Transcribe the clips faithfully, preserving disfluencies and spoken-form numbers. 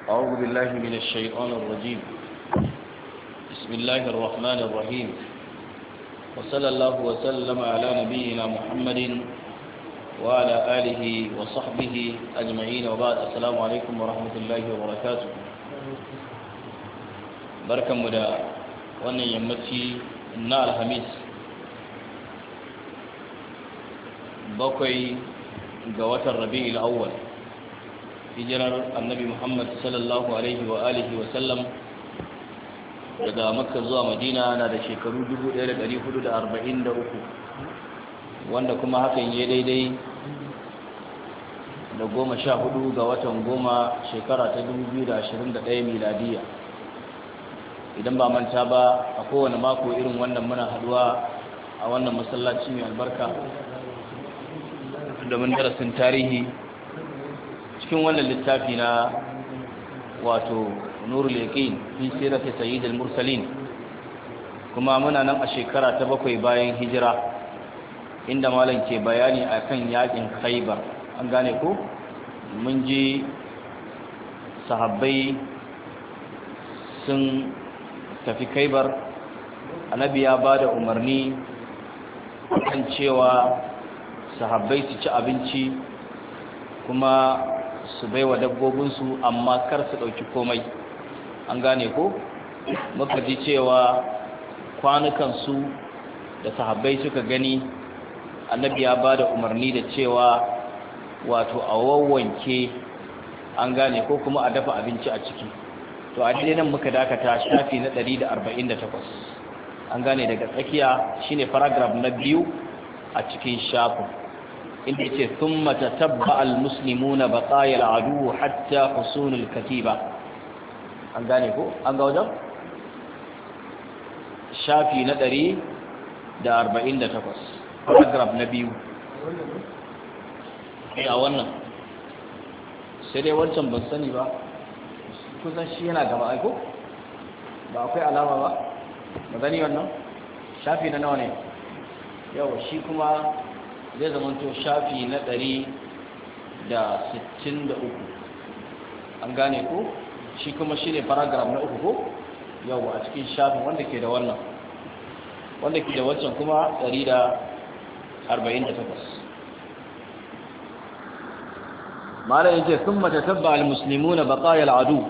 أعوذ بالله من الشيطان الرجيم. بسم الله الرحمن الرحيم. وصلى الله وسلم على نبينا محمد وعلى آله وصحبه أجمعين وبعد. السلام عليكم ورحمة الله وبركاته. بركة مدى وانا يمتي النار الخميس بقي قوات الربيع الأول hijirar annabi Muhammad sallallahu alaihi wa alihi wa sallam daga Makka zuwa Madina na da shekaru dubu ɗaya da ɗari hudu da arba'in da uku, wanda kuma hakan ya daidai da goma sha hudu ga watan goma shekara ta dubu biyu da ashirin da ɗaya miladiya. Idan ba manta ba, a kowane mako irin wannan muna haduwa a wannan masallaci mai albarka domin darasin tarihi cikin wannan littafi na wato nurul yaqin fi sirati sayyidil mursalin, kuma muna nan a shekara ta bakwai bayan hijira inda malam ke bayani akan yakin Khaibar. An gane ko mun ji sahabbai sun tafi Khaibar, annabi ya bada umarni kan cewa sahabbai su ci abinci kuma su bai wa dabbobinsu, amma kar su ɗauki komai. An gane ko muka ji cewa kwanukansu da sahabbai suka gani annabi ya ba da umarni da cewa wato a wawwanke, an gane ko kuma a dafa abinci a ciki. To a daidai nan muka dakata shafi na ɗari da arba'in da takwas. An gane daga tsakiya shine paragraph na biyu a cikin shafin, inda yace thumma tatabba almuslimuna baqaya aladu hatta husun alkatiba. An gane ko an ga wajen shafi na ɗari da arba'in da takwas paragraph na biyu. Eh a wannan sai dai wancan ban sani ba, kusan shi yana gaba aiko ba akwai alama ba ba gani wannan shafi na nawa ne yawa, shi kuma zai zamanto shafi na ɗari da sittin da uku. An gane ko shi kuma shi ne paragraph na uku ko yau a cikin shafin wanda ke da wannan, wanda ke da wancan kuma ɗari da arba'in da takwas. mala yake sun mata tabba al-muslimu na baƙayar adu.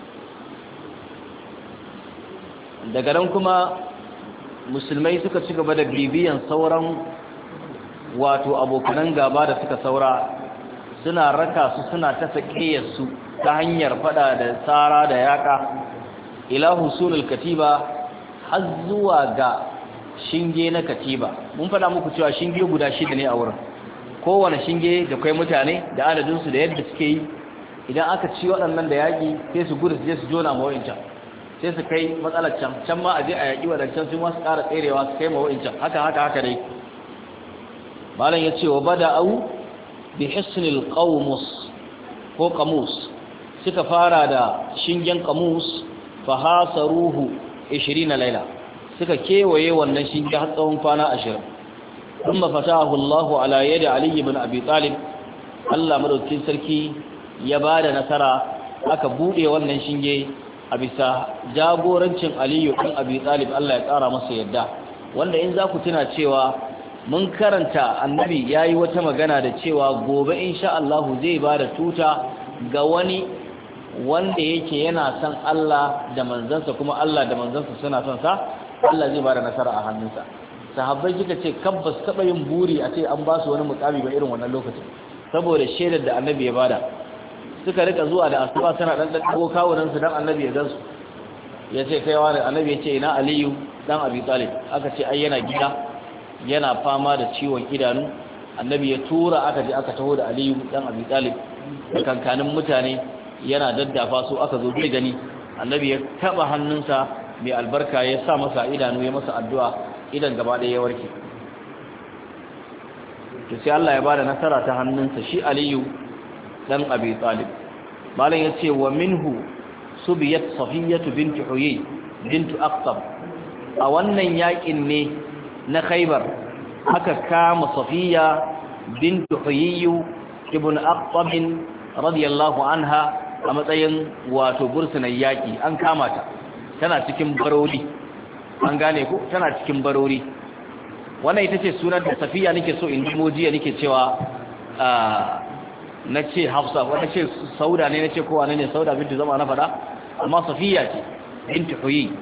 daga nan kuma musulmai suka ci gaba da bibiyan sauran wato abokanan gaba da suka saura, suna raka su suna ta sakiyarsu ta hanyar fada da tsara da yaka ila husulul katiba, har zuwa ga shinge na katiba. mun fada muku cewa shinge guda shida ne a wurin, kowane shinge da kai mutane da adadinsu da yadda suke yi. idan aka ci waɗannan da yaƙi sai su gudu su je su jona mawa'incan, sai su kai matsalar can can ma a je a yaƙi waɗancan su ma su ƙara tserewa su kai mawa'incan, haka haka haka dai. malam ya ce wa bada'u bi hisnil qawmus ko qamus, suka fara da shingen qamus fa hasaruhu ishirin laila, suka kewaye wannan shinge har tsawon kwana ashirin. thumma fatahu Allahu ala yadi Ali ibn Abi Talib, Allah madaukakin sarki ya bada nasara, aka bude wannan shinge a bisa jagorancin Ali ibn Abi Talib, Allah ya tsara masa yadda. wanda in za ku tuna cewa mun karanta annabi ya yi wata magana da cewa gobe insha Allah zai ba da tuta ga wani wanda yake yana son Allah da manzansa, kuma Allah da manzansa suna son sa, Allah zai ba da nasara a hannunsa. sahabbai suka ce kabbas taɓa yin buri a ce an ba su wani mukami ba irin wannan lokacin, saboda shaidar da annabi ya bada. suka rika zuwa da asuba suna dan daddago kawunansu dan annabi ya gansu, ya ce kai wani, annabi ya ce ina Aliyu dan Abi Talib, aka ce ai yana gida yana fama da ciwon idanu. annabi ya tura aka je aka taho da Aliyu dan Abi Talib da kankanin mutane, yana daddafa su, aka zo bai gani. annabi ya taba hannunsa mai albarka ya sa masa idanu, ya masa addu'a, idan gaba ɗaya ya warke. to sai Allah ya bada nasara ta hannunsa shi Aliyu dan Abi Talib. malam yace wa minhu subiyat Safiyatu bint Huyay bint Aqtab. a wannan yakin ne na Khaibar aka kama Safiya bint Huyay ibn Aqtab radiyallahu anha a matsayin wato bursunan yaki an kama ta tana cikin barori an gane ko tana cikin barori wannan ita ce sunan da Safiya nake so in dimo jiya nake cewa na ce Hafsa wanda ce Sauda ne nace ko wane ne Sauda bintu zama na fada amma Safiya ce bintu Huyay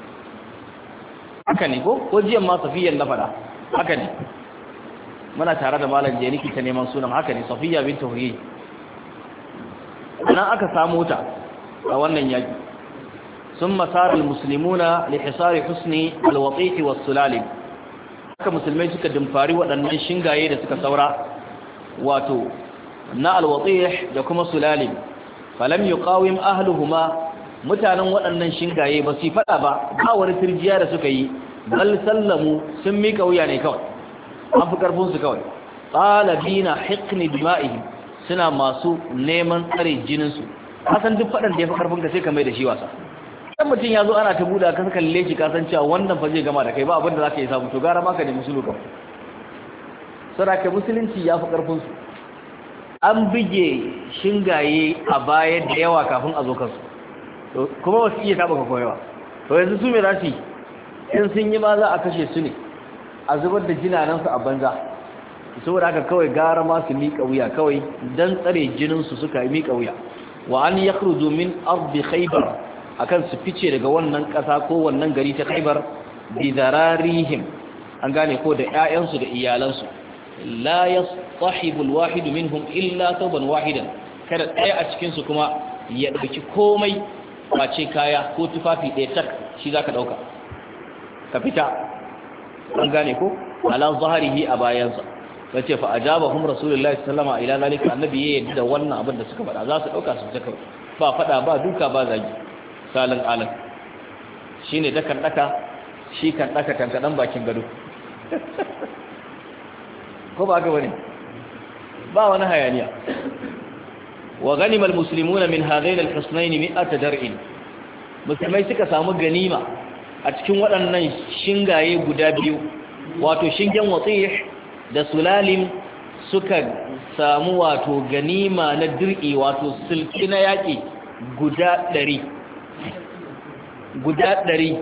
haka ne ko ko jiyan ma Safiyan na fada haka ne muna tare da malam je nake ta neman sunan haka ne Safiya bintu Huyay nan aka samu ta a wannan yaki ثم صار المسلمون لحصار حسن الوطيح والسلالم haka musulmai suka dimfari waɗannan shingaye da suka saura wato na alwatih da kuma sulalim falam yuqawim ahluhuma mutanen waɗannan shingaye ba su fada ba ba wani turjiya da suka yi bal sallamu sun mika wuya ne kawai an fi karfin su kawai talabina hiqni dima'ihim suna masu neman tsare jinin su kasan duk fadan da ya fi karfin ka sai ka mai da shi wasa dan mutum ya zo ana ta buɗa ka kalle shi ka san cewa wannan fa zai gama da kai ba abin da zaka yi samu to gara maka ne musulu kawai saraka musulunci ya fi karfin su an bige shingaye a baya da yawa kafin a zo kansu to kuma wasu iya taba ka koyewa to yanzu su me za su yi in sun yi ma za a kashe su ne a zubar da jinanansu a banza saboda haka kawai gara ma su miƙa wuya kawai dan tsare jinin su suka miƙa wuya wa an yakhruju min ardi khaybar akan su fice daga wannan ƙasa ko wannan gari ta Khaibar bi zararihim an gane ko da ƴaƴansu da iyalansu la yastahibu alwahid minhum illa thawban wahidan kada ɗaya a cikin su kuma ya dauki komai face kaya ko tufafi ɗaya tak shi zaka dauka ka fita an gane ko ala zahirihi a bayansa sace fa ajabahum rasulullahi sallallahu alaihi wasallam ila zalika annabi ya yadda da wannan abin da suka faɗa za su dauka su fita ba faɗa ba duka ba zagi salin alam shi ne dakan daka shi kan daka tankadan bakin gado ko ba ga wani ba wani hayaniya wa ganima almuslimuna min hadain alhusnayn mi'at dar'in musulmai suka samu ganima a cikin waɗannan shingaye guda biyu wato shingen watih da sulalim suka samu wato ganima na dir'i wato sulki na yaki guda ɗari guda ɗari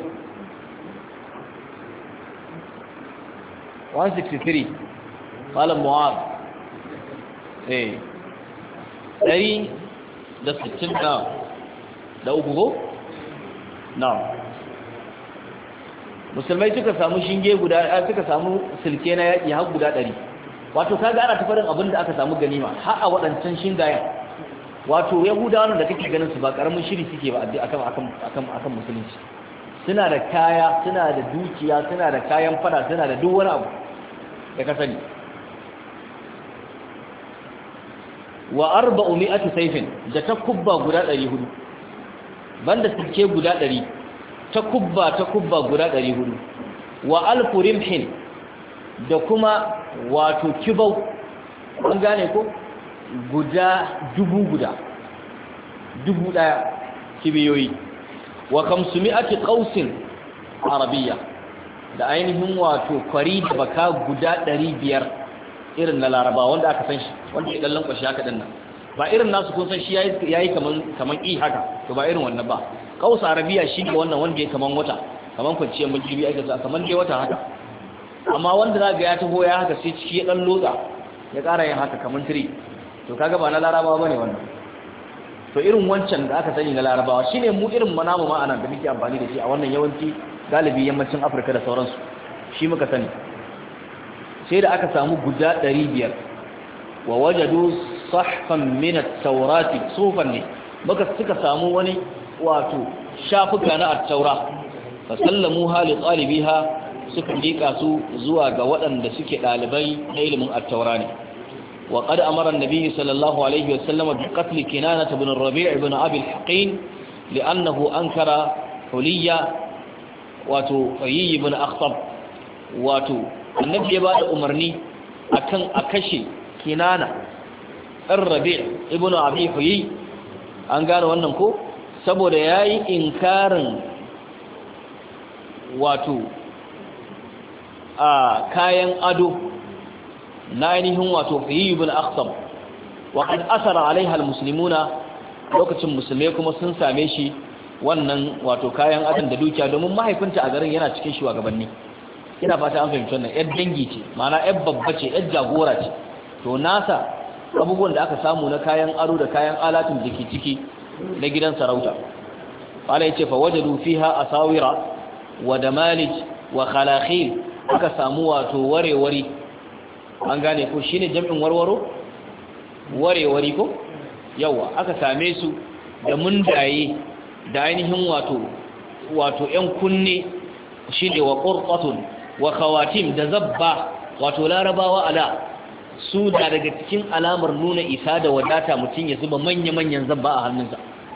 one sixty-three malam mu'ad eh ɗari da sittin na da uku ko na musulmai suka samu shinge guda suka samu silke na yaƙi har guda ɗari wato kaga ana tafarin abin da aka samu ganima har a waɗancan shingayen wato yahudawa da kake ganin su ba karamin shiri suke ba akan akan akan akan musulunci suna da kaya suna da dukiya suna da kayan fada suna da duk wani abu da ka sani wa arba'u mi'ati sayfin da takubba guda ɗari hudu banda suke guda ɗari takubba takubba guda ɗari hudu wa alfu rimhin da kuma wato kibau an gane ko guda dubu guda dubu daya kibiyoyi wa kamsumi'ati qausin arabiyya da ainihin wato kwari da baka guda ɗari biyar irin na laraba wanda aka san shi wanda ya dallan kwashi haka dinnan ba irin nasu kun san shi yayi yayi kaman kaman i haka to ba irin wannan ba qaus arabiyya shi ne wannan wanda ya kaman wata kaman kwanciyar mulki ake sa kaman dai wata haka amma wanda zaka ya taho ya haka sai ciki ya dan lotsa ya ƙara yin haka kaman tiri to kaga ba na larabawa bane wannan to irin wancan da aka sani na larabawa shine mu irin manamu ma anan da muke amfani da shi a wannan yawanci galibi yammacin Afirka da sauransu shi muka sani sai da aka samu guda ɗari biyar wa wajadu sahfan min at-taurati sufan ne muka suka samu wani wato shafuka na at-taura fa sallamu hali talibiha suka dika su zuwa ga waɗanda suke dalibai na ilimin at-taura ne وقد أمر النبي صلى الله عليه وسلم بقتل كنانة بن الربيع بن أبي الحقين لأنه أنكر حلية واتو حيي بن أخطب واتو النبي بعد أمرني أكن أكشي كنانة الربيع ابن أبي حيي أنقال وأنكو سبو رياي إنكار واتو آه كاين أدو na ainihin wato Huyay ibn Akhtab wa qad asara alaiha almuslimuna lokacin musulmai kuma sun same shi wannan wato kayan adam da dukiya domin mahaifinta a garin yana cikin shugabanni ina fata an fahimci wannan yar dangi ce ma'ana yar babba ce yar jagora ce to nasa abubuwan da aka samu na kayan aro da kayan alatun da ke ciki na gidan sarauta wala yace fa wajadu fiha asawira wa damalij wa khalakhil aka samu wato warewari an gane ko shine jami'in warwaro warewari ko yawa aka same su da mundaye da ainihin wato wato ƴan kunne shine wa qurqatun wa khawatim da zabba wato larabawa ala su da daga cikin alamar nuna isa da wadata mutun ya zuba manya-manyan zabba a hannunsa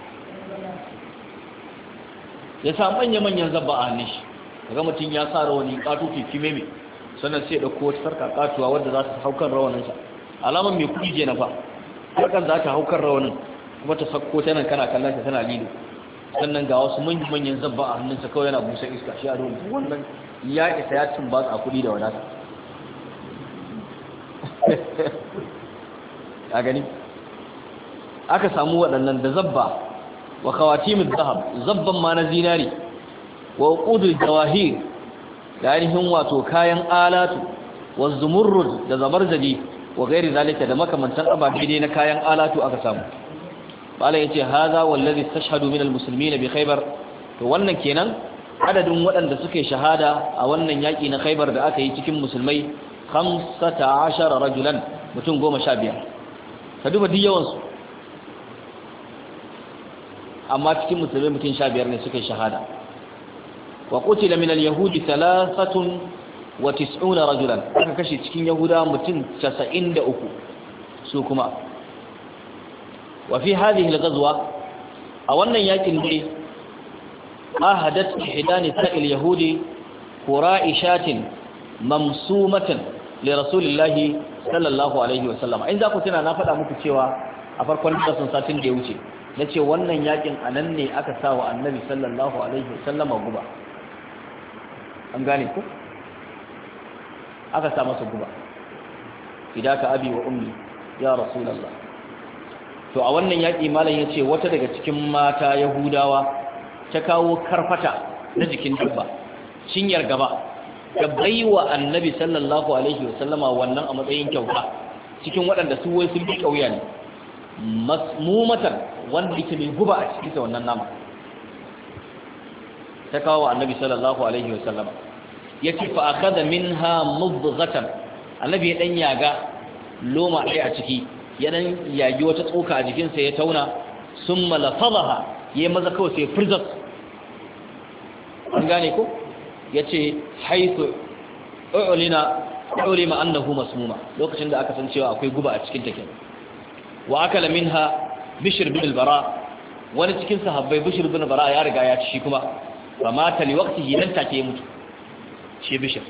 ya sa manya-manyan zabba a hannun shi kaga mutun ya sa rawani katufi kimeme sannan sai dauko wata sarka katuwa wanda za ta haukar rawaninsa alamar mai kudi je na fa sarkan za ta haukar rawanin kuma ta sakko tana kana kallon ta tana lilo sannan ga wasu manyan zabba a hannunsa kawai yana busa iska shi a dole wannan ya isa ya cin ba a kudi da wadata a gani aka samu waɗannan da zabba wa khawatimul zahab zabban ma na zinari wa uqudul jawahir da ainihin wato kayan alatu wa zumurrud da zabarjadi wa gairi zalika da makamantan ababe dai na kayan alatu aka samu bala yace haza wallazi istashhadu min almuslimin bi khaybar to wannan kenan adadin waɗanda suke shahada a wannan yaki na khaybar da aka yi cikin musulmai khamsata ashara rajulan mutum goma sha biyar ka duba duk yawan su amma cikin musulmai mutum sha biyar ne suke shahada wa qutila min alyahudi thalathatun wa tis'una rajulan aka kashe cikin yahuda mutum casa'in da uku su kuma wa fi hadhihi al-ghazwa a wannan yakin ne ahadat ihdani sa'il yahudi qura'ishatin mamsumatan li rasulillahi sallallahu alaihi wa sallam in za ku tuna na faɗa muku cewa a farkon darasin satin da ya wuce nace wannan yakin anan ne aka sa wa annabi sallallahu alaihi wa sallama guba an gane ku aka sa masa guba fidaka abi wa ummi ya rasulullah to a wannan yaki malam yace wata daga cikin mata yahudawa ta kawo karfata na jikin dabba cinyar gaba da baiwa annabi sallallahu alaihi wasallama wannan a matsayin kyauta cikin waɗanda su wai sun bi kauya ne masmumatan wanda yake mai guba a cikin wannan nama ta kawo annabi sallallahu alaihi wasallama yace fa akhadha minha mudghatan annabi ya dan yaga loma ɗaya a ciki ya dan yagi wata tsoka a jikinsa ya tauna summa lafadha yayi maza kawai sai furzat an gane ko yace haythu ulina ulima annahu masmuma lokacin da aka san cewa akwai guba a cikin take wa akala minha bishr bin al-bara wani cikin sahabbai bishr bin al-bara ya riga ya ci shi kuma fa mata li waqtihi dan take ya mutu shi bishir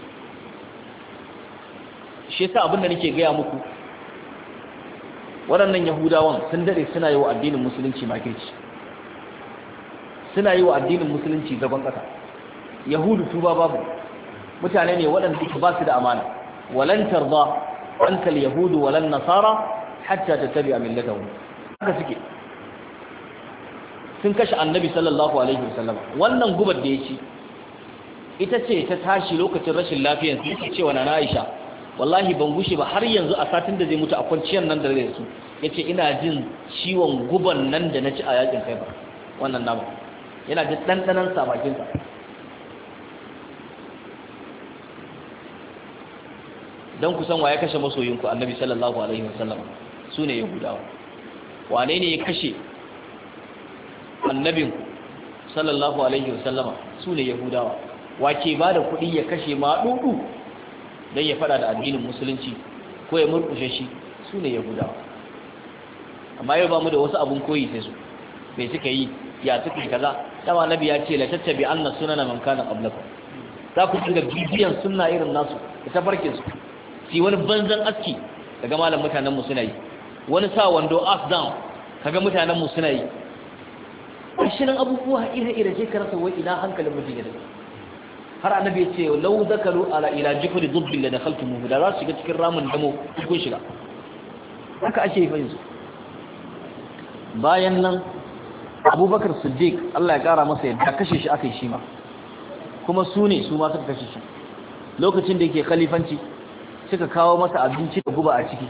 shi yasa abinda nake gaya muku waɗannan yahudawan sun dare suna yi wa addinin musulunci makirci suna yi wa addinin musulunci zagon ƙasa yahudu tuba babu mutane ne waɗanda ba su da amana walan tarda anka al-yahudu walan nasara hatta tattabi'a millatahum haka suke sun kashe annabi sallallahu alaihi wasallam wannan gubar da ya ci ita ce ta tashi lokacin rashin lafiyar su yake cewa na Aisha wallahi ban gushe ba har yanzu a satin da zai mutu a kwanciyar nan da zai su yace ina jin ciwon guban nan da naci a yakin kai ba wannan nama yana jin dandanan sa bakin sa dan kusan waye kashe masoyinku annabi sallallahu alaihi wasallam sune yahudawa wane ne ya kashe annabinku sallallahu alaihi wasallama sune yahudawa wace ba da kuɗi ya kashe ma dudu don ya fada da addinin musulunci ko ya murkushe shi su ne yahudawa amma yau ba mu da wasu abun koyi sai su bai suka yi ya suka yi kaza dama nabi ya ce la tattabi anna sunana man kana qablakum za ku dinga bibiyan sunna irin nasu da tafarkin su si wani banzan aski daga malam mutanen mu suna yi wani sa wando up down kaga mutanen mu suna yi ashirin abubuwa ire-ire sai ka rasa wai ina hankalin mutum ya dace har annabi ya ce lau zakaru ala ila jifri dubbin la dakhaltumuhu da za su shiga cikin ramin damo kun shiga haka ake yi yanzu bayan nan Abubakar Siddiq Allah ya kara masa yadda kashe shi aka yi shi ma kuma su ne su ma suka kashe shi lokacin da yake khalifanci suka kawo masa abinci da guba a ciki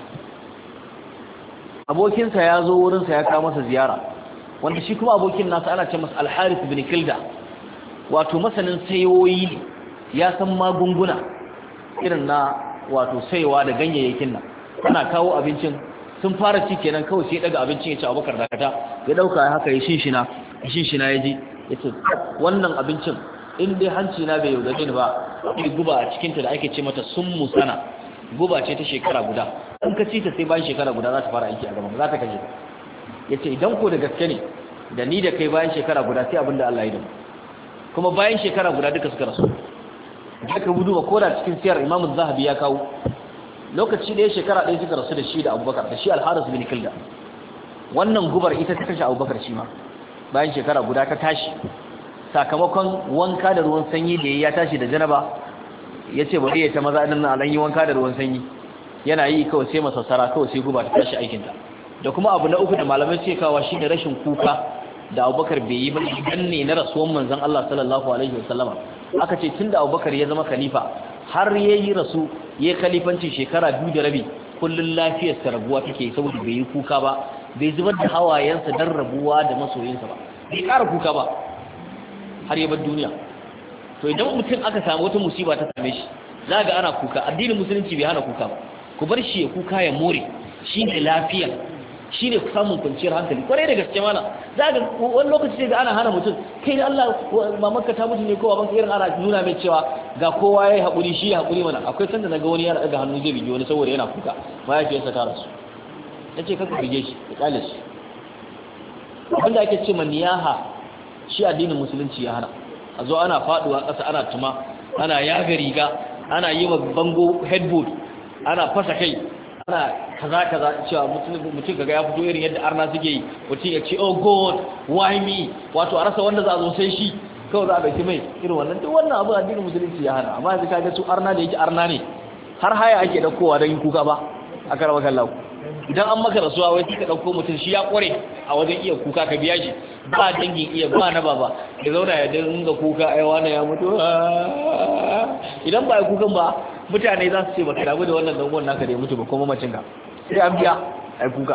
abokinsa ya zo wurinsa ya kawo masa ziyara wanda shi kuma abokin nasa ana ce masa Al-Harith bin Kilda wato masanin sayoyi ne ya san magunguna irin na wato saiwa da ganyayyakin nan ana kawo abincin sun fara ci kenan kawai sai daga abincin ya ci Abubakar dakata ya dauka haka ya shinshina ya shinshina ya ji yace wannan abincin in dai hanci na bai yaudare ni ba akwai guba a cikin ta da ake ce mata summu sana guba ce ta shekara guda in ka ci ta sai bayan shekara guda za ta fara aiki a gaban za ta kashe ka yace idan ko da gaske ne da ni da kai bayan shekara guda sai abinda Allah ya yi da mu kuma bayan shekara guda duka suka rasu da ka gudu ba koda cikin siyar Imam Zahabi ya kawo lokaci da ya shekara ɗaya suka rasu da shi da Abubakar da shi Al-Haris bin Kilda wannan gubar ita ta kashe Abubakar shi ma bayan shekara guda ta tashi sakamakon wanka da ruwan sanyi da ya tashi da janaba yace bari ya ta maza din nan yi wanka da ruwan sanyi yana yi kawai sai masassara kawai sai guba ta tashi aikin ta da kuma abu na uku da malamai ce kawa shi da rashin kuka da Abubakar bai yi ba idan ne na rasuwan manzon Allah sallallahu alaihi wasallama aka ce tunda Abubakar ya zama khalifa har yayi rasu yayi khalifanci shekara biyu da rabi kullun lafiyar sa rabuwa take saboda bai yi kuka ba bai zubar da hawayensa dan rabuwa da masoyinsa ba bai ƙara kuka ba har ya bar duniya to idan mutum aka samu wata musiba ta same shi za ga ana kuka addinin musulunci bai hana kuka ba ku bar shi ya kuka ya more shine lafiya shine samun kwanciyar hankali kwarai da gaske mana za ga wani lokaci sai ga ana hana mutum kai da Allah mamanka ta mutu ne ko babanka irin ana nuna mai cewa ga kowa yayi hakuri shi ya hakuri mana akwai sanda naga wani yana daga hannu zai bige wani saboda yana kuka mahaifiyarsa ta rasu nace kaka bige shi ka kale shi abinda ake ce maniyaha shi addinin musulunci ya hana a zo ana faduwa ƙasa ana tuma ana yaga riga ana yi wa bango headboard ana fasa kai ana kaza kaza cewa mutum kaga ya fito irin yadda arna suke yi mutum ya ce oh god why me wato a rasa wanda za a zo sai shi kawai za a dauki mai irin wannan duk wannan abu addinin musulunci ya hana amma yanzu kaga su arna da yake arna ne har haya ake daukowa don yin kuka ba a karama kallahu idan an maka rasuwa wai kika dauko mutum shi ya kware a wajen iya kuka ka biya shi ba dangin iya ba na baba da zauna ya dinga kuka ai wani ya mutu idan ba ya kukan ba mutane za su ce baka damu da wannan dangon naka da ya mutu ba kuma mamacin ka sai an biya ai kuka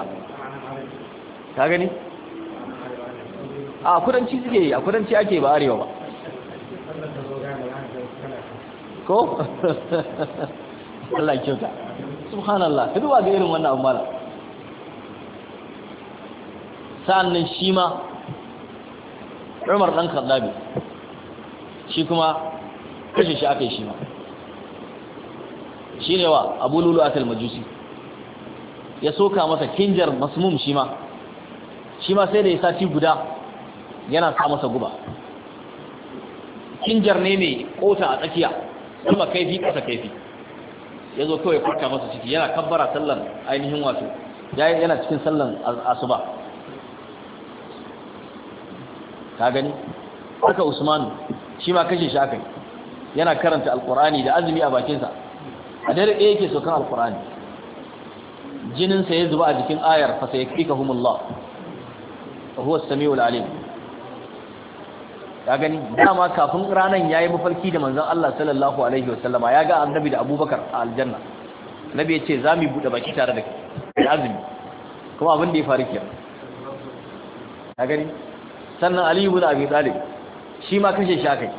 ka gani a kudanci suke yi a kudanci ake ba arewa ba ko Allah ya kyauta subhanallah ka duba ga irin wannan abu mala sa'annan shi ma Umar dan Khattabi shi kuma kashe shi aka yi shi ma shi ne wa Abu Lulu'atul Majusi ya soka masa kinjar masmum shi ma shi ma sai da ya sati guda yana sa masa guba kinjar ne mai kota a tsakiya kuma kaifi kasa kaifi ya zo kawai farka masa ciki yana kabbara sallan ainihin wato yana cikin sallan asuba ka gani haka Usman shi ma kashe shi akai yana karanta alqur'ani da azumi a bakinsa a dare ɗaya yake sokan alqur'ani jininsa ya zuba a jikin ayar fa sayakfikahumullah wa huwa as-sami'ul alim ya gani dama kafin ranan yayi mafarki da manzon Allah sallallahu alaihi wasallama ya ga annabi da Abubakar a aljanna nabi ya ce za mu bude baki tare da kai azumi kuma abin da ya faru kenan ya gani sannan Ali ibn Abi Talib shi ma kashe shi akai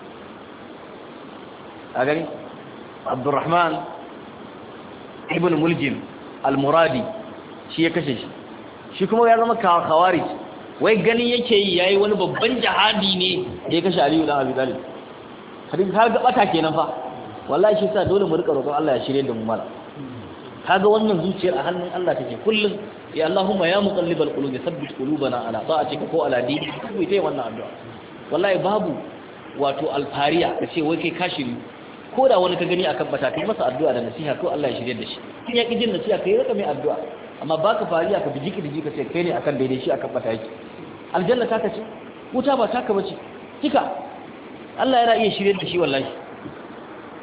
ya gani Abdurrahman ibn Muljim al-Muradi shi ya kashe shi shi kuma ya zama khawarij wai gani yake yi yayi wani babban jihadi ne da ya kashe Aliyu dan Abi Talib hadin har ga bata kenan fa wallahi shi sa dole mu rika roƙon Allah ya shirye da mu mala kaga wannan zuciyar a hannun Allah take kullun ya Allahumma ya muqallibal qulub thabbit qulubana ala ta'atika ko ala dinik ku ita wannan addu'a wallahi babu wato alfariya kace wai kai kashiri ko da wani ka gani akan bata kai masa addu'a da nasiha ko Allah ya shirye da shi in ya ki jin nasiha kai raka mai addu'a amma baka fariya ka biji kiji ka ce kai ne akan daidai shi akan bata yake aljanna taka ce wuta ba taka bace kika Allah yana iya shirye da shi wallahi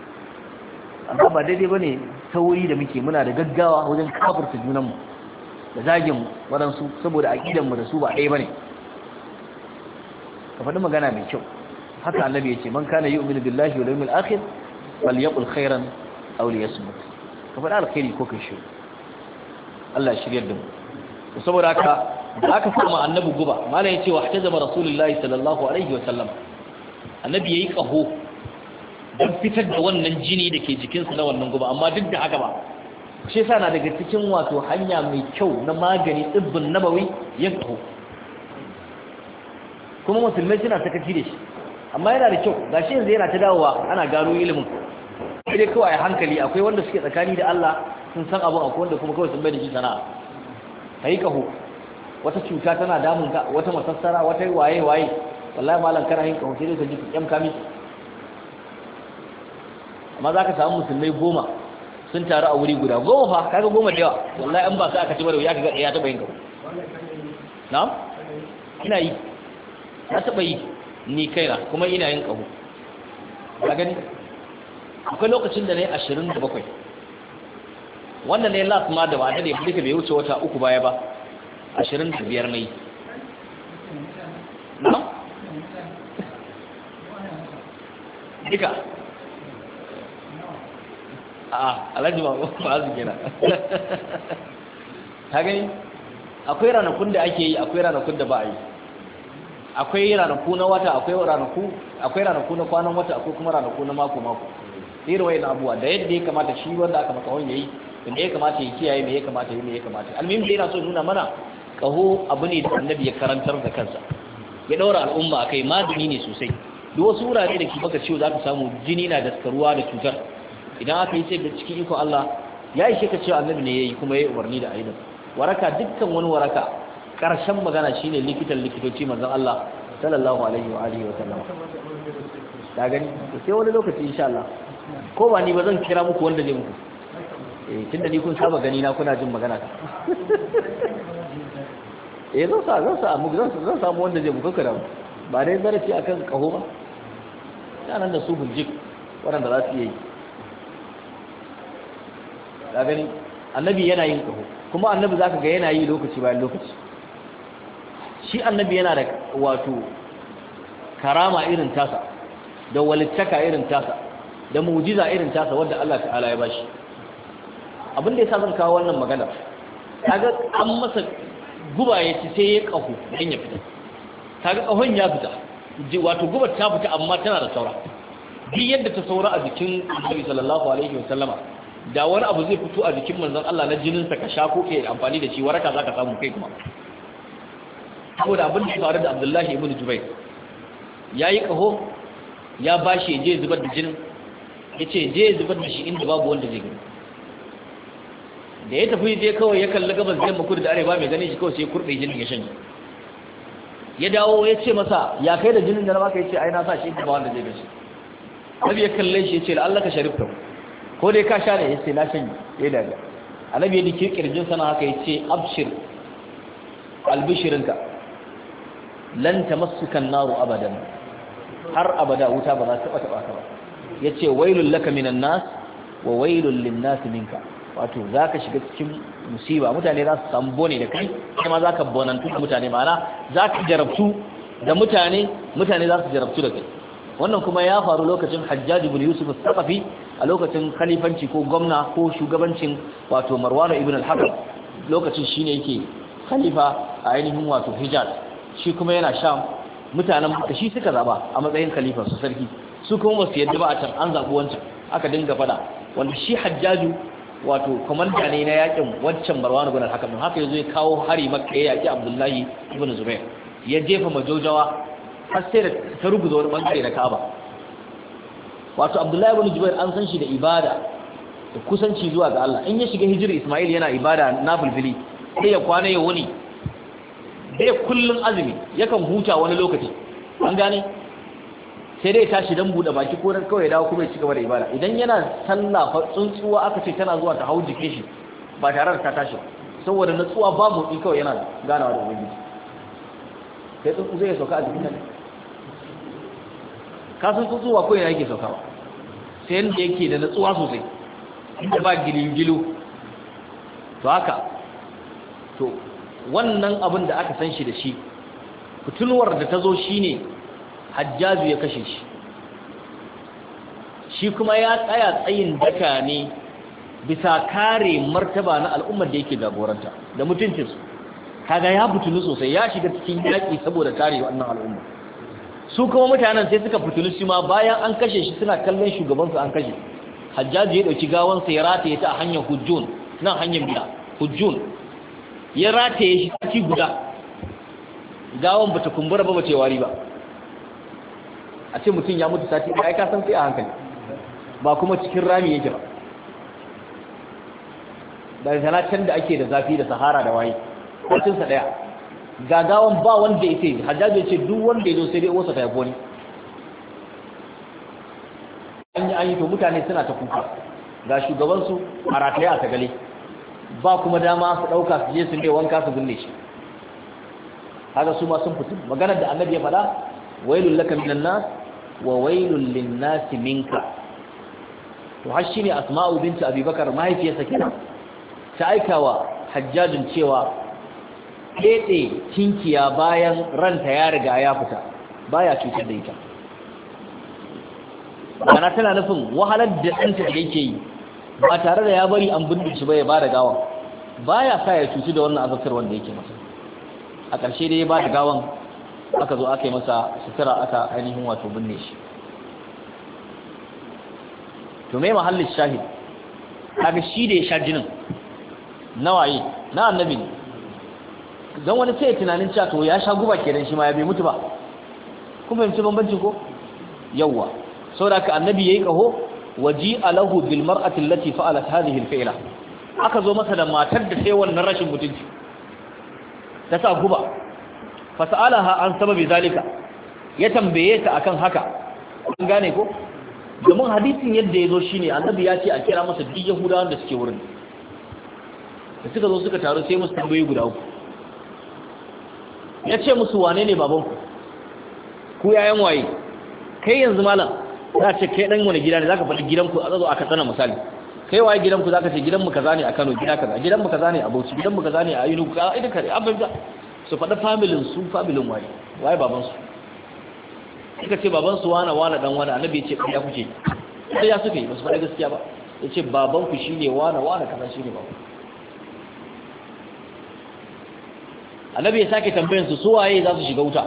amma ba daidai bane sauri da muke muna da gaggawa wajen kafirta junanmu da zagin waɗansu saboda aƙidanmu da su ba ɗaya ba ne. Ka faɗi magana mai kyau. Haka annabi ya ce man kana yu'minu billahi wal yawmil akhir falyaqul khairan aw liyasmut. Ka faɗi alkhairi ko kai shiru. Allah ya shiryar da mu. Saboda haka da aka samu annabi guba mala ya ce wa hajjama rasulullahi sallallahu alaihi wa sallam annabi yayi kaho don fitar da wannan jini da ke jikinsa na wannan guba, amma duk da haka ba shi yasa na daga cikin wato hanya mai kyau na magani tsibbin nabawi yin kaho, kuma musulmai suna sakaci da shi, amma yana da kyau gashi yanzu yana ta dawowa ana gano ilimin sai dai kawai a hankali. Akwai wanda suke tsakani da Allah sun san abin, akwai wanda kuma kawai sun bai da shi sana'a. Kai kaho wata cuta tana damun ka, wata masassara, wata waye waye, wallahi malam kana yin kaho sai dai ka ji kyam kami. Amma zaka samu musulmai goma sun taru a wuri guda goma fa, kaga goma da yawa, wallahi an ba sai aka ci bare ya kaga ya taba yin kaho. Na'am ina yi, na taba yi ni kaina kuma ina yin kaho. Ka gani akwai lokacin da nayi ashirin da bakwai, wannan ne last ma da ba da ya bai wuce wata uku baya ba, ashirin da biyar na yi. Na? Duka? A alhaji ba ba su gina. Ta gani? Akwai ranakun da ake yi, akwai ranakun da ba a yi. Akwai ranaku na wata, akwai ranaku akwai ranaku na kwanan wata, akwai kuma ranaku na mako-mako. Irin wayan abuwa da yadda ya kamata shi wanda aka maka wani yayi, me ya kamata ya kiyaye, me ya kamata ya me ya kamata. Almuhim dai yana so nuna mana kaho abu ne da annabi ya karantar da kansa, ya daura al'umma akai, magani ne sosai. Duk wasu wurare da ke baka ciwo zaka samu jini na daskaruwa da cutar, idan aka yi sai da cikin iko Allah ya yi sheka cewa annabi ne yayi kuma yayi umarni da ayyuka. Waraka dukkan wani waraka karshen magana shine likitan likitoci manzon Allah sallallahu alaihi wa alihi wa sallam. Da gani sai wani lokaci insha Allah, ko ba ni ba zan kira muku wanda zai muku, eh tunda ni kun saba gani na kuna jin magana ta. eh zan sa zan sa mu zan zan samu wanda zai muku kada ba dai darasi akan kaho ba, nan da su buljik wanda za su yi. Da gani annabi yana yin kaho, kuma annabi zaka ga yana yi lokaci bayan lokaci. Shi annabi yana da wato karama irin tasa, da walittaka irin tasa, da mu'jiza irin tasa wanda Allah ta'ala ya bashi. Abin da yasa zan kawo wannan magana, kaga an masa guba ya ci sai ya kahu dan ya fita, kaga kahon ya fita, wato gubar ta fita amma tana da saura. Duk yadda ta saura a jikin Annabi sallallahu alaihi wasallama, da wani abu zai fito a jikin manzon Allah na jinin sa ka sha ko kai amfani da shi, waraka zaka samu kai kuma. Saboda abin da ya faru da Abdullahi ibn Jubair, yayi kaho ya bashi je zubar da jinin, yace je zubar da shi inda babu wanda zai gani. Da ya tafi je kawai ya kalli gabas zai makudu da arewa mai ganin shi kawai sai kurbe jinin ya shanye. Ya dawo ya ce masa ya kai da jinin da na baka, yace ai na sa shi inda ba wanda zai gani. Annabi ya kalle shi yace Allah ka sharifta, ko dai ka sha ne, yace na shanye. Ya daga Annabi ya dike kirjin sana haka yace abshir albishirinka lan tamassuka an-naru abadan, har abada wuta ba za ta taba taba ka ba. Yace wailul laka minan nas wa wailul lin-nas minka, wato zaka shiga cikin musiba, mutane za su samu bone da kai, kuma zaka bonantu da mutane, ma'ana zaka jarabtu da mutane, mutane za su jarabtu da kai. Wannan kuma ya faru lokacin Hajjaj ibn Yusuf al-Thaqafi, a lokacin khalifanci ko gwamna ko shugabancin wato Marwan ibn al-Hakam, lokacin shine yake khalifa a ainihin wato Hijaz, shi kuma yana Sham. Mutanen da shi suka zaba a matsayin khalifa su sarki, su kuma ba su yadda ba a can, an zabi wancan, aka dinga fada, wanda shi Hajjaju wato komanda ne na yakin wancan Marwan ibn al-Hakam. Haka yazo ya kawo hari Makka ya yaki Abdullahi ibn Zubair, ya jefa majojawa har sai da ta rubuta wani bangare na Ka'aba. Wato Abdullahi ibn Zubair an san shi da ibada da kusanci zuwa ga Allah. In ya shiga hijiri Ismail yana ibada na fulfili, sai ya kwana ya wuni, dai kullun azumi, yakan huta wani lokaci, an gane, sai dai tashi dan bude baki ko dan kawai dawo kuma ya cigaba da ibada. Idan yana sallah fa tsuntsuwa aka ce tana zuwa ta hau jikin shi ba tare da ta tashi, saboda natsuwa ba motsi, kawai yana ganawa da ubangiji. Sai tsuntsu zai sauka a jikin nan, ka san tsuntsuwa ko yana yake saukawa, sai yanda yake da natsuwa sosai, inda ba gilingilu. To haka to wannan abin da aka san shi da shi fitulwar da ta zo shine Hajjaju ya kashe shi shi kuma ya tsaya tsayin daka ne bisa kare martaba na al'ummar da yake jagoranta da mutuncinsu kaga ya fitulu sosai ya shiga cikin yaƙi saboda kare wannan al'umma su kuma mutanen sai suka fitulu shi ma bayan an kashe shi suna kallon shugabansu an kashe Hajjaju ya dauki gawansa ya rataye ta a hanyar Hujjun nan hanyar biya Hujjun ya rataye shi sati guda gawan bata kumbura ba bace wari ba a ce mutum ya mutu sati ɗaya ka san sai a hankali ba kuma cikin rami yake ba da zanacin da ake da zafi da sahara da waye kwacinsa ɗaya gagawan ba wanda ya ce Hajjaju ya ce duk wanda ya zo sai dai wasa ta yabo ne an yi an yi to mutane suna ta kuka ga shugabansu a rataye a tagale ba kuma dama su ɗauka su je su mai wanka su binne shi haka su ma sun fito maganar da annabi ya faɗa wailul laka minan nas wa wailul lin nas minka to har shine asma'u binti abubakar mahaifiyarsa kenan ta aikawa hajjajin cewa kede tinkiya bayan ranta ya riga ya fita baya cutar da ita ana tana nufin wahalar da ɗanta da yake yi ba tare da ya bari an binne shi ba ya bada gawan baya sa ya cuci da wannan azabtar wanda yake masa a ƙarshe dai ya bada gawan aka zo aka yi masa sutura aka ainihin wato binne shi to me mahallin shahid kaga shi da ya sha jinin nawaye na annabi ne don wani sai tunanin cewa to ya sha guba kenan shi ma ya bai mutu ba kun fahimci bambancin ko yawwa saboda ka annabi yayi kaho waji alahu bil mar'ati allati fa'alat hadhihi al fi'la aka zo masa da matar da sai wannan rashin mutunci ta sa guba fa sa'alaha an sababi zalika ya tambaye ta akan haka kun gane ko domin hadisin yadda yazo shine annabi ya ce a kira masa duk yahudawan da suke wurin da suka zo suka taru sai musu tambayoyi guda uku ya ce musu wane ne babanku ku yayan waye kai yanzu malam za ce kai dan wani gida ne zaka faɗi gidanku a zazo aka tsana misali kai waye gidanku zaka ce gidanmu kaza ne a Kano gida kaza gidanmu kaza ne a Bauchi gidanmu kaza ne a Enugu ka ida kare abin da su faɗi familin su familin waye waye baban su suka ce baban su wana wana dan wana annabi ya ce kai ya kuke sai ya suka yi ba su faɗi gaskiya ba ya ce baban ku shine wana wana kaza shine baban annabi ya sake tambayan su su waye za su shiga wuta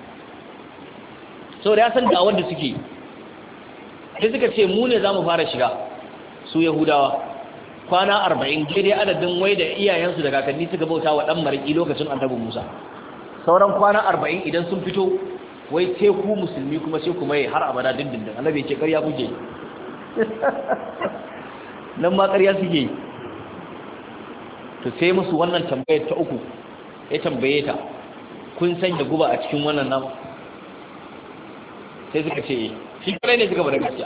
saboda ya san da wanda suke sai suka ce mu ne za mu fara shiga su yahudawa kwana arba'in daidai adadin wai da iyayensu da kakanni suka bauta wa ɗan mariki lokacin annabi musa sauran kwana arba'in idan sun fito wai teku musulmi kuma sai kuma yi har abada dindindin annabi ya ce ƙarya kuke nan ma ƙarya suke to sai musu wannan tambayar ta uku ya tambaye ta kun sanya guba a cikin wannan nan sai suka ce shi kare ne suka bada gaskiya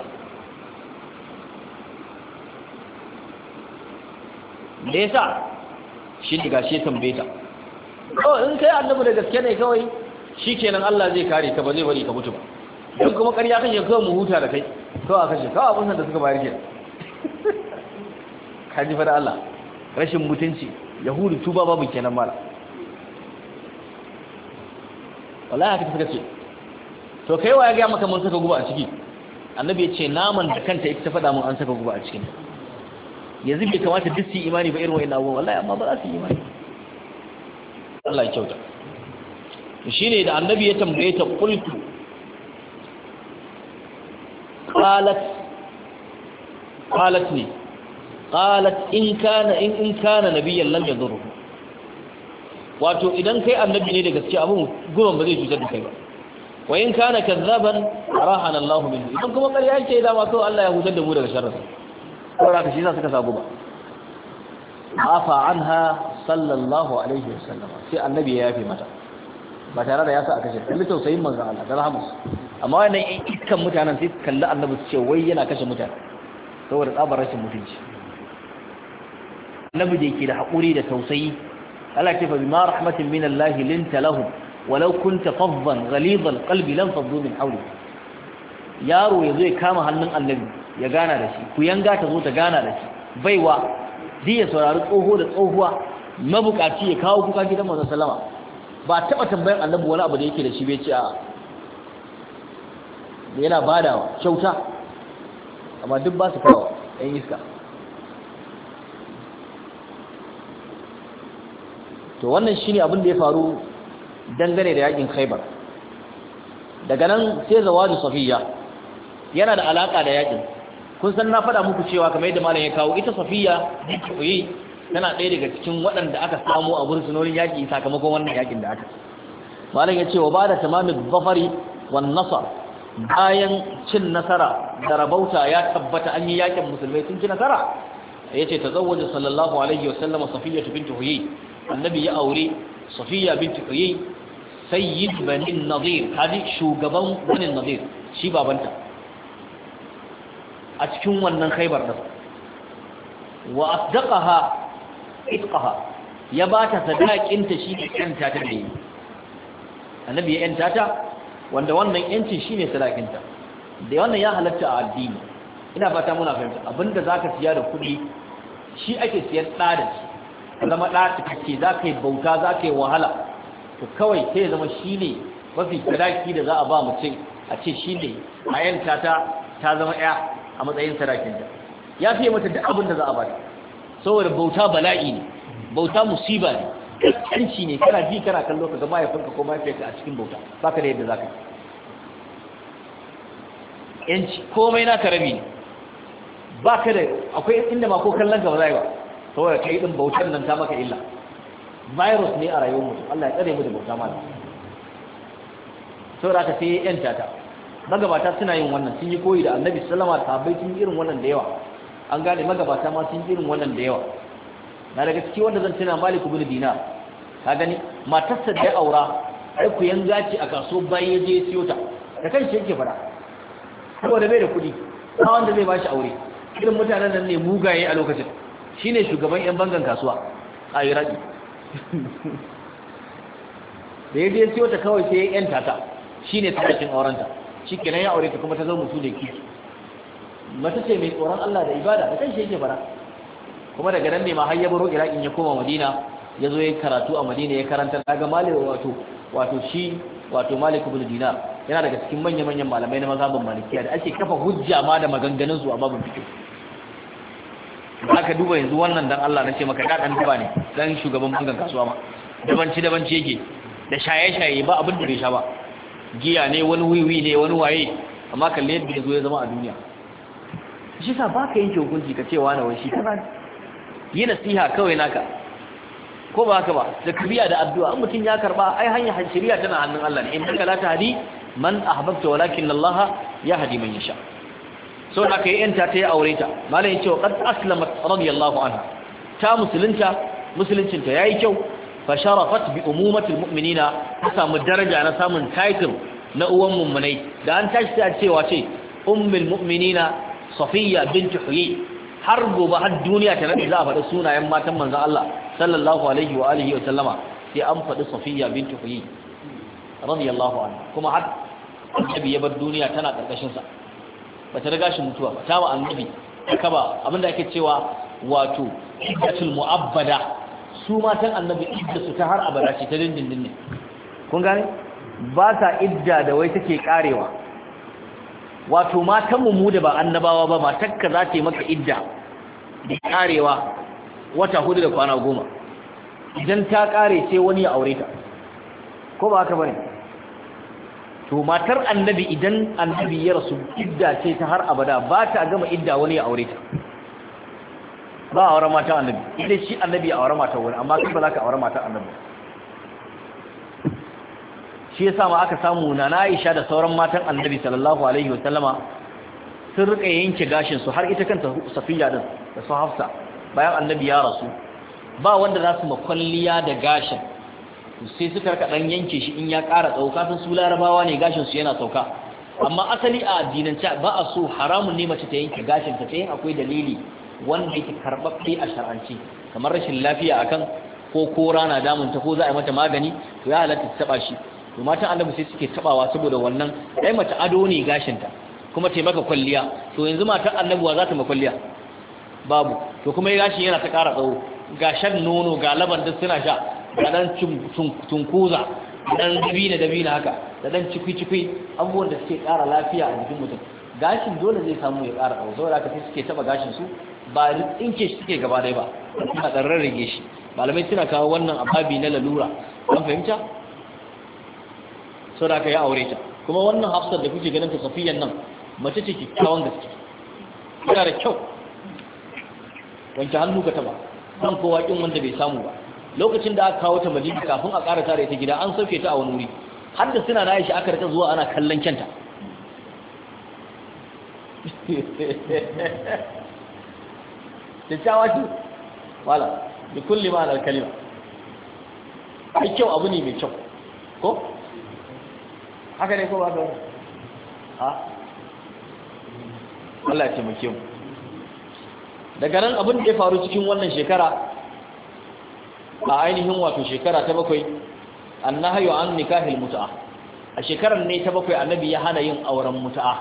me yasa shi ne gashi ya tambaye ta oh in kai annabi da gaske ne kawai shikenan Allah zai kare ka ba zai bari ka mutu ba don kuma ƙarya kake kawai mu huta da kai kawai kashe kawai abin da suka bayar ke ka ji fara Allah rashin mutunci yahudu tuba babu kenan mala wallahi haka suka ce to kai wa ya ga maka mun saka guba a ciki annabi ya ce naman da kanta ita ta faɗa mun an saka guba a cikin yanzu bai kamata duk su imani ba irin wa'annan abubuwan wallahi amma ba za su yi imani Allah ya kyauta shine da annabi ya tambaye ta qultu qalat qalat ni qalat in kana in in kana nabiyyan lam yadurru wato idan kai annabi ne da gaskiya abun guban ba zai cutar da kai ba wa in kana kazzaban arahana Allah minhu idan kuma ƙarya yake da ma kawai Allah ya hutar da mu daga sharrinsa ko da kashi za suka sa guba afa anha sallallahu alaihi wasallam sai annabi ya yafe mata ba tare da ya sa aka kashe kalli tausayin manzon Allah da rahmus amma wannan iskan mutanen sai kalli annabi su ce wai yana kashe mutane saboda tsabar rashin mutunci annabi da yake da haƙuri da tausayi Allah ya ce fa bima rahmatin min Allah linta lahum walau kunta faddan ghalidhal qalbi lam faddu min hawli yaro yazo ya kama hannun annabi ya gana da shi ku yanga ta zo ta gana da shi baiwa zai ya saurari tsoho da tsohuwa mabukaci ya kawo kuka gidan manzon sallama ba taba tambayar annabi wani abu da yake da shi bai ce a yana badawa kyauta amma duk ba su kawo ɗan iska. to wannan shine abin da ya faru dangane da yakin Khaibar. daga nan sai zawadu Safiya yana da alaka da yakin. kun san na faɗa muku cewa kamar yadda malam ya kawo ita Safiya yi tana ɗaya daga cikin waɗanda aka samu a bursunonin yaki sakamakon wannan yakin da aka. malam ya ce wa bada tamamin zafari wan nasar, bayan cin nasara da rabauta ya tabbata an yi yakin musulmai sun ci nasara, yace tazawwaja sallallahu alaihi wasallam Safiya bint Huyay, annabi ya aure Safiya bint Huyay sayyid bani nadir, hadi shugaban bani nadir shi babanta a cikin wannan Khaibar din. wa asdaqaha itqaha, ya bata sadaqin ta shi ne kanta ta dai annabi ya yanta ta, wanda wannan yancin shine sadaqin ta. da wannan ya halatta a addini, ina fata muna fahimta. abinda zaka siya da kuɗi shi ake siyan da da shi, zama da take zaka yi bauta zaka yi wahala, to kawai sai ya zama shine mafi sadaki da za a ba mutum, a ce shine a yanta ta ta zama ya a matsayin sadakin ta, ya fiye mata duk abin da za a ba ta, saboda bauta bala'i ne, bauta musiba ne, kanci ne, kana ji kana kallo ka ga mahaifinka ko mahaifiyarka a cikin bauta baka da yadda zaka yi yanci komai naka rabi ne, baka da akwai inda ma ko kallon ka ba za yi ba, saboda kai din bautar nan ta maka illa. virus ne a rayuwar mutum, Allah ya tsare mu da bauta mana. saboda haka sai ya yanta ta. magabata suna yin wannan, sun yi koyi da Annabi sallama, sahabbai sun yi irin wannan da yawa, an gane magabata ma sun yi irin wannan da yawa. na daga cikin wanda zan tuna Malik ibn Dinar, ka gani matarsa da ya aura ai ku yanga ce a kaso bayan ya je ya siyo ta da kanshi yake fara, saboda bai da kuɗi ba wanda zai bashi aure. irin mutanen nan ne mugaye a lokacin, shine shugaban yan bangan kasuwa a Iraki. da ya je ya siyo ta kawai sai ya yanta ta, shine sadakin aurenta, shikenan ya aure ta kuma ta zo mutu da ki. mace ce mai tsoron Allah da ibada da kanshi yake fara. kuma daga nan ne ma har ya baro Iraki ya koma Madina, ya zo ya karatu a Madina ya karanta. daga Malik wato wato shi wato Malik ibn Dinar yana daga cikin manya-manyan malamai na mazhabin Malikiya da ake kafa hujja ma da maganganun su a babin fiqh. aka duba yanzu wannan dan Allah nace maka da dan duba ne, dan shugaban bangan kasuwa ma dabanci dabanci yake da shaye-shaye ba abin da bai sha ba, giya ne wani wiwi ne wani waye, amma kalle yadda yazo ya zama a duniya. shi sa baka yanke hukunci ka ce wani wai shi kana yi nasiha kawai naka, ko ba haka ba, da kabiya da addu'a. in mutum ya karba ai hanya shari'a tana hannun Allah ne, in ka la tahdi man ahbabta walakin Allah yahdi man yasha. so da kai yanta ta yi aure ta, malai yace wa qad aslamat radiyallahu anha, ta musulunta, musuluncin ta yayi kyau. fa sharafat bi umumati almu'minina, ta samu daraja na samun title na uwan mummunai. da an tashi ta cewa ce ummul mu'minina Safiya bint Huyay, har gobe har duniya ta nabi za a faɗi sunayen matan manzon Allah sallallahu alaihi wa alihi wa sallama, sai an faɗi Safiya bint Huyay radiyallahu anha. kuma har annabi ya bar duniya tana karkashin sa, bata riga shi mutuwa ba, ta wa annabi haka ba abinda ake cewa wato iddatul mu'abbada. su matan annabi idda su ta har abada ce ta dindindin ne, kun gane ba ta idda da wai take karewa. wato matan mu da ba annabawa ba, matakka za ta yi maka idda da karewa wata hudu da kwana goma, idan ta kare sai wani ya aure ta, ko ba haka bane? to matar annabi idan annabi ya rasu idda ce ta har abada, ba ta gama idda wani ya aure ta. ba a aure mata annabi, idan shi annabi ya aure mata wani, amma kai ba za ka aure mata annabi. shi yasa ma aka samu na Aisha da sauran matan annabi sallallahu alaihi wa sallama sun rika yanke gashin su, har ita kanta Safiya din da su Hafsa bayan annabi ya rasu ba wanda za su makwalliya da gashin, sai suka rika dan yanke shi in ya ƙara tsawo. kafin su larabawa ne gashin su yana sauka, amma asali a addinance ba a so, haramun ne mace ta yanke gashin ta, sai akwai dalili wanda yake karbabbe a shar'anci, kamar rashin lafiya akan ko kora na damun ta ko za a yi mata magani, to ya halatta ta taba shi. to matan annabi sai suke tabawa saboda wannan, ai mace ado ne gashin ta kuma ta maka kwalliya. to yanzu matan annabi wa za ta makwalliya? babu. to kuma gashin yana ta ƙara tsawo, ga shan nono ga laban da suna sha ga dan tunkuza dan dabina dabina haka da dan cikwi-cikwi abubuwan da suke ƙara lafiya a jikin mutum gashin dole zai samu ya ƙara ɗau saboda haka sai suke taɓa gashin su ba tsinke shi suke gaba ɗaya ba suna ɗan rarrage shi malamai suna kawo wannan ababi na lalura an fahimta saboda haka ya aure ta kuma wannan hafsar da kuke ganin ta safiyan nan mace ce kyakkyawan gaske yana da kyau wanke hannu ka taba kan kowa kin wanda bai samu ba lokacin da aka kawo ta Madina kafin a ƙara tare ta gida an sauke ta a wani wuri har da suna nayi shi aka rika zuwa ana kallon kyanta kyakkyawa ce wala da kulli ma al kalima ai kyau abu ne mai kyau ko haka ne ko ba ka ha Allah ya taimake mu daga nan abin da ya faru cikin wannan shekara a ainihin wato shekara ta bakwai annahyu an nikahil mut'a a shekarar ne ta bakwai annabi ya hana yin auren mut'a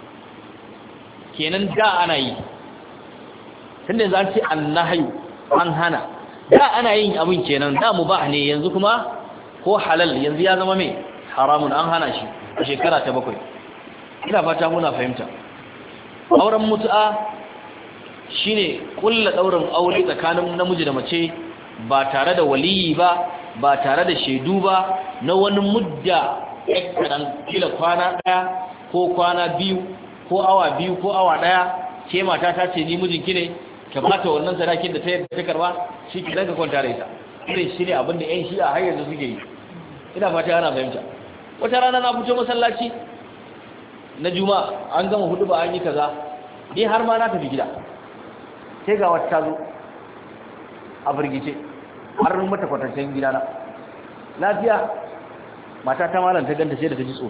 kenan da ana yi tunda za ce annahyu an hana da ana yin abin kenan da mubah ne yanzu kuma ko halal yanzu ya zama mai haramun an hana shi a shekara ta bakwai ina fata muna fahimta auren mut'a shine kullu daurin aure tsakanin namiji da mace ba tare da waliyi ba ba tare da shaidu ba na wani mudda kadan kila kwana daya ko kwana biyu ko awa biyu ko awa daya ke mata ta ce ni mijinki ne ka bata wannan sadakin da ta yadda ta karba shi ki daga kwanta da ita irin shi ne abinda yan shi'a har yanzu suke yi ina fata ana fahimta wata rana na fito masallaci na juma'a an gama hudu ba an yi kaza ni har ma na tafi gida sai ga wata zo a firgice har mata kwatancen gidana lafiya mata ta malam ta ganta sai da ta ji tsoro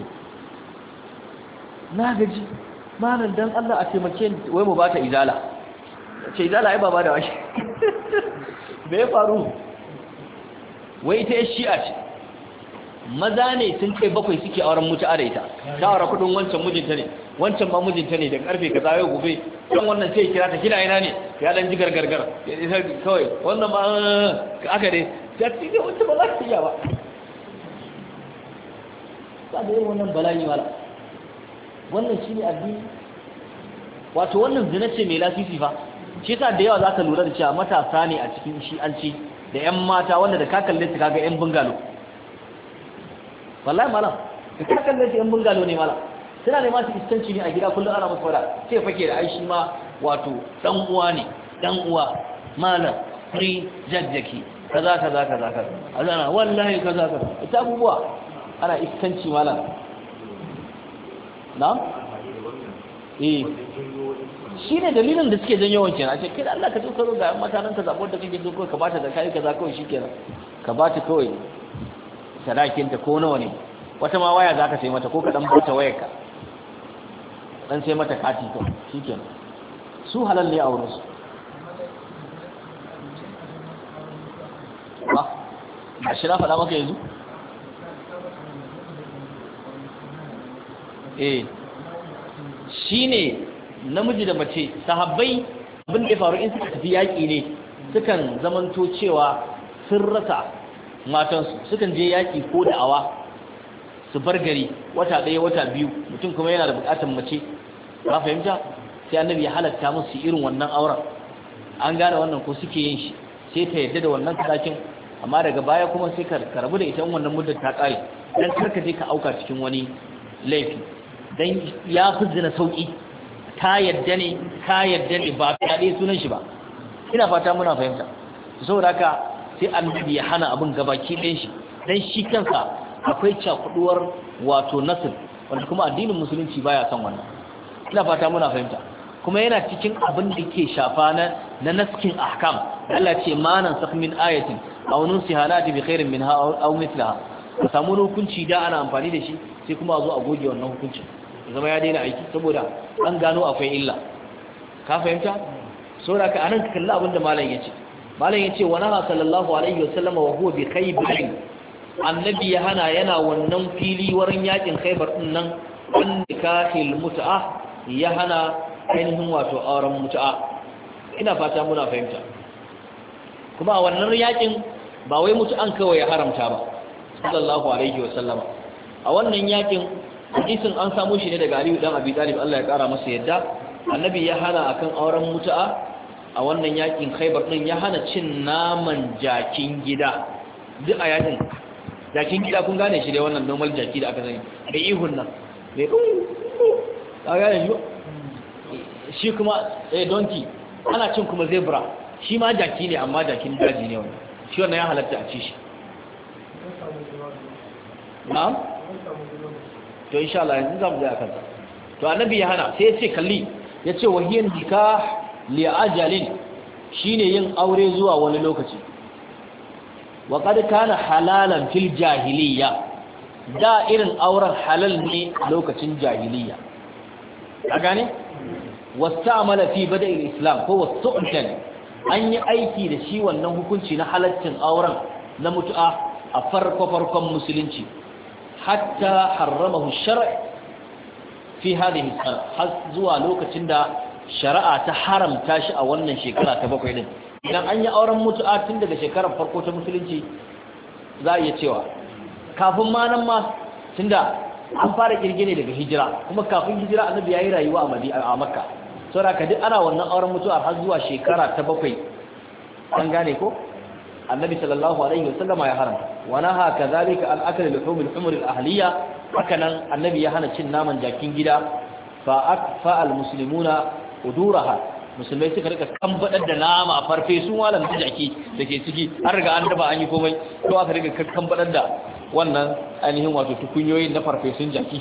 na gaji malam dan Allah a taimake ni wai mu bata izala ce izala ai baba da washi me ya faru wai ta shi'a ce maza ne sun ce bakwai suke auren mutu'a da ita ta aure kudin wancan mijinta ne wancan ma mijinta ne da karfe kaza yau gobe kan wannan sai kira ta kina ina ne ya dan ji gargargar kawai wannan ma aka dai ta ce wacce ba za ta iya ba ba da yin wannan bala'i wala wannan shine addini wato wannan zina ce mai lasisi fa shi yasa da yawa zaka lura da cewa matasa ne a cikin shi'anci da yan mata wanda da ka kalle su kaga yan bungalo wallahi malam da ka kalle su yan bungalo ne malam suna da masu iskanci ne a gida kullum ana musu fada sai fake da aishi ma wato dan uwa ne dan uwa malam free jajjaki kaza kaza kaza kaza azana wallahi kaza kaza ita abubuwa ana iskanci malam na eh shine dalilin da suke janyo wancan a ce kai da Allah ka tsokaro ga matanan ka zabo da kake so ka bata da kai kaza kawai shikenan ka bata kawai sadakin ta ko nawa ne wata ma waya zaka sai mata ko ka dan bata wayarka dan sai mata kati to shikenan su halal ne a wurin su ba a shi na faɗa maka yanzu eh shine namiji da mace sahabbai abin da ya faru in suka tafi yaƙi ne sukan zamanto cewa sun rasa matansu sukan je yaƙi ko da awa su bar gari wata ɗaya wata biyu mutum kuma yana da buƙatar mace ba fahimta sai annabi ya halatta musu irin wannan auren an gane wannan ko suke yin shi sai ta yadda da wannan sadakin amma daga baya kuma sai ka rabu da ita in wannan muddar ta ƙare dan karka je ka auka cikin wani laifi dan ya fi zina sauki ta yadda ne ka yadda ne ba ta dai sunan shi ba ina fata muna fahimta saboda haka sai annabi ya hana abin gabaki ɗayan shi dan shi kansa akwai cakuduwar wato nasl wanda kuma addinin musulunci baya son wannan ina fata muna fahimta kuma yana cikin abin da ke shafa na na naskin ahkam Allah ce manan sakh min ayatin aw nunsiha nati bi khairin minha aw mithlaha ka samu hukunci da ana amfani da shi sai kuma a zo a goge wannan hukuncin zama ya daina aiki saboda an gano akwai illa ka fahimta saboda ka anan ka kalli abin da malam yace malam yace wa naha sallallahu alaihi wasallam wa huwa bi khaybar annabi ya hana yana wannan fili wurin yakin khaybar din nan an nikahil mut'a ya hana ainihin wato auren mut'a ina fata muna fahimta kuma a wannan yakin ba wai mutu an kawai ya haramta ba sallallahu alaihi wa sallama a wannan yakin hadisin an samu shi ne daga Aliyu dan Abi Talib Allah ya kara masa yadda annabi ya hana akan auren mutu'a a wannan yakin Khaibar din ya hana cin naman jakin gida duk a yakin jakin gida kun gane shi dai wannan normal jaki da aka sani da ihun nan mai ka gane shi shi kuma eh donkey ana cin kuma zebra shi ma jaki ne amma jakin daji ne wannan shi wannan ya halatta a ci shi na'am to insha Allah yanzu zamu je akan sa to annabi ya hana sai ya ce kalli ya ce wahiyan nikah li ajalin shine yin aure zuwa wani lokaci wa qad kana halalan fil jahiliya da irin auren halal ne lokacin jahiliya ka gane wastamala fi bada'il islam ko wasu'tan an yi aiki da shi wannan hukunci na halaccin auren na mutu'a a farko farkon musulunci hatta harramahu shar' fi hadhihi sana har zuwa lokacin da shari'a ta haramta shi a wannan shekara ta bakwai din idan an yi auren mutu'a tun daga shekarar farko ta musulunci za a iya cewa kafin ma nan ma tunda an fara kirge ne daga hijira kuma kafin hijira annabi yayi rayuwa a Madina a Makka saboda ka duk ana wannan auren mutu'a har zuwa shekara ta bakwai an gane ko annabi sallallahu alaihi wasallama ya haramta wa naha kadhalika al akl luhum al humur al ahliya hakanan annabi ya hana cin naman jakin gida fa akfa al muslimuna uduraha musulmai suka rika kambadar da nama a farfesun walan jaki dake ciki an riga an daba an yi komai to aka riga kambadar da wannan ainihin wato tukunyoyin na farfesun jaki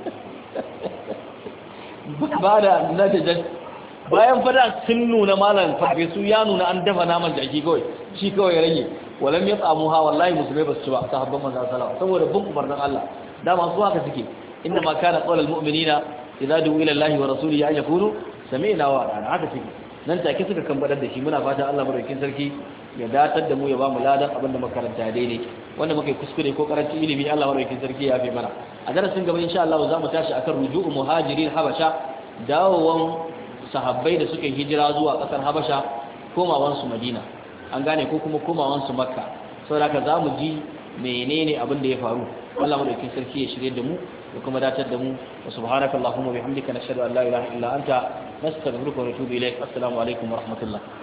ba da najajan bayan fada sun nuna malan farfesu ya nuna an dafa naman jaki kawai shi kawai rage walam ya tsamu ha wallahi musulmai ba su ci ba sahabban manzon sallallahu saboda bin umarnin Allah dama su haka suke inna ma kana qawlul mu'minina idza du'u ila Allahi wa rasulihi an yakunu sami'na wa ata'na haka suke nan take suka kambadar da shi muna fatan Allah madaukakin sarki ya datar da mu ya ba mu ladan abinda makaranta daidai wanda muke kuskure ko karanci ilimi Allah madaukakin sarki ya fi mana a darasin gaba insha Allah za mu tashi akan ruju'u muhajirin habasha dawowan sahabbai da suka hijira zuwa kasar habasha komawan su madina an gane ko kuma komawan su makka saboda haka za mu ji menene abin da ya faru Allah madaukakin sarki ya shirye da mu da kuma datar da mu wa subhanaka allahumma bihamdika nashhadu an la ilaha illa anta nastaghfiruka wa natubu ilaik assalamu alaikum wa rahmatullah